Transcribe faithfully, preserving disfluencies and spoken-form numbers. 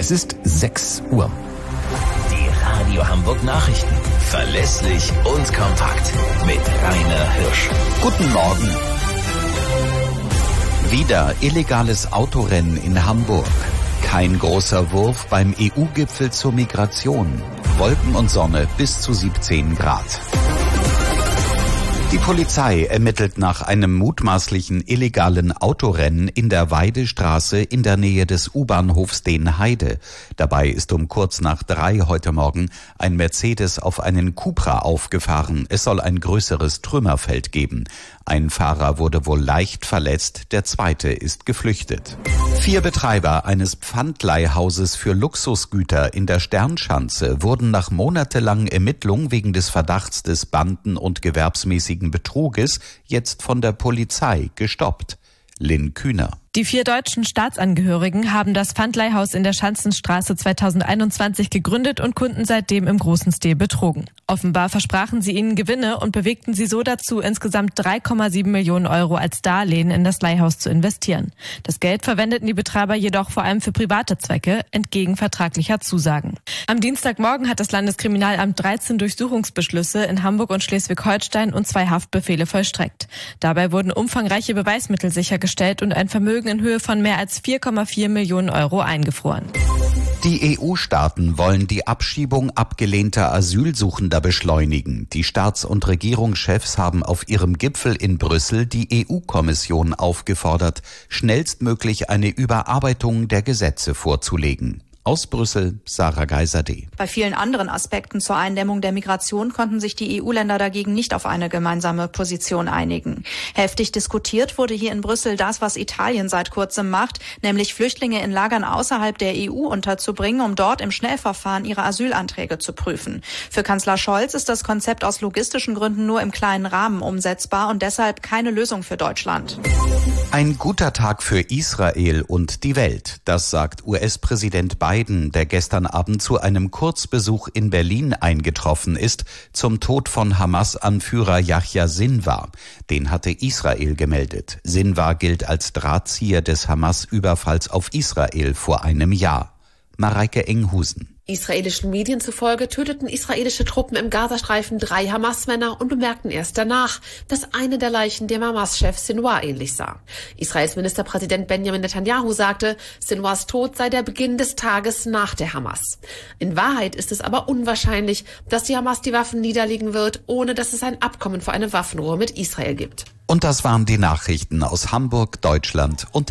Es ist sechs Uhr. Die Radio Hamburg Nachrichten. Verlässlich und kompakt. Mit Rainer Hirsch. Guten Morgen. Wieder illegales Autorennen in Hamburg. Kein großer Wurf beim E U-Gipfel zur Migration. Wolken und Sonne bis zu siebzehn Grad. Die Polizei ermittelt nach einem mutmaßlichen illegalen Autorennen in der Weidestraße in der Nähe des U-Bahnhofs Deenheide. Dabei ist um kurz nach drei heute Morgen ein Mercedes auf einen Cupra aufgefahren. Es soll ein größeres Trümmerfeld geben. Ein Fahrer wurde wohl leicht verletzt, der zweite ist geflüchtet. Vier Betreiber eines Pfandleihhauses für Luxusgüter in der Sternschanze wurden nach monatelangen Ermittlungen wegen des Verdachts des Banden- und gewerbsmäßigen Betruges jetzt von der Polizei gestoppt. Lynn Kühner. Die vier deutschen Staatsangehörigen haben das Pfandleihhaus in der Schanzenstraße zweitausendeinundzwanzig gegründet und Kunden seitdem im großen Stil betrogen. Offenbar versprachen sie ihnen Gewinne und bewegten sie so dazu, insgesamt drei Komma sieben Millionen Euro als Darlehen in das Leihhaus zu investieren. Das Geld verwendeten die Betreiber jedoch vor allem für private Zwecke, entgegen vertraglicher Zusagen. Am Dienstagmorgen hat das Landeskriminalamt dreizehn Durchsuchungsbeschlüsse in Hamburg und Schleswig-Holstein und zwei Haftbefehle vollstreckt. Dabei wurden umfangreiche Beweismittel sichergestellt und ein Vermögen in Höhe von mehr als vier Komma vier Millionen Euro eingefroren. Die E U-Staaten wollen die Abschiebung abgelehnter Asylsuchender beschleunigen. Die Staats- und Regierungschefs haben auf ihrem Gipfel in Brüssel die E U-Kommission aufgefordert, schnellstmöglich eine Überarbeitung der Gesetze vorzulegen. Aus Brüssel, Sarah Geiser-D. Bei vielen anderen Aspekten zur Eindämmung der Migration konnten sich die E U-Länder dagegen nicht auf eine gemeinsame Position einigen. Heftig diskutiert wurde hier in Brüssel das, was Italien seit kurzem macht, nämlich Flüchtlinge in Lagern außerhalb der E U unterzubringen, um dort im Schnellverfahren ihre Asylanträge zu prüfen. Für Kanzler Scholz ist das Konzept aus logistischen Gründen nur im kleinen Rahmen umsetzbar und deshalb keine Lösung für Deutschland. Ein guter Tag für Israel und die Welt, das sagt U S-Präsident Biden, der gestern Abend zu einem Kurzbesuch in Berlin eingetroffen ist, zum Tod von Hamas-Anführer Yahya Sinwar. Den hatte Israel gemeldet. Sinwar gilt als Drahtzieher des Hamas-Überfalls auf Israel vor einem Jahr. Mareike Enghusen. Israelischen Medien zufolge töteten israelische Truppen im Gazastreifen drei Hamas-Männer und bemerkten erst danach, dass eine der Leichen dem Hamas-Chef Sinwar ähnlich sah. Israels Ministerpräsident Benjamin Netanyahu sagte, Sinwars Tod sei der Beginn des Tages nach der Hamas. In Wahrheit ist es aber unwahrscheinlich, dass die Hamas die Waffen niederlegen wird, ohne dass es ein Abkommen für eine Waffenruhe mit Israel gibt. Und das waren die Nachrichten aus Hamburg, Deutschland und